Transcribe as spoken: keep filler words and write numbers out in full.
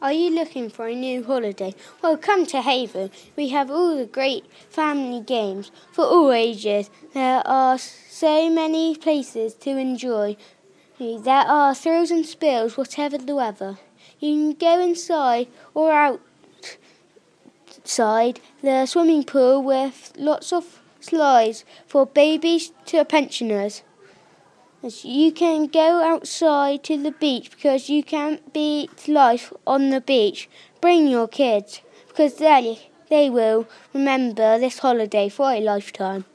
Are you looking for a new holiday? Well, come to Haven. We have all the great family games for all ages. There are so many places to enjoy. There are thrills and spills, whatever the weather. You can go inside or outside the swimming pool with lots of slides for babies to pensioners. You can go outside to the beach because you can't beat life on the beach. Bring your kids because they, they will remember this holiday for a lifetime.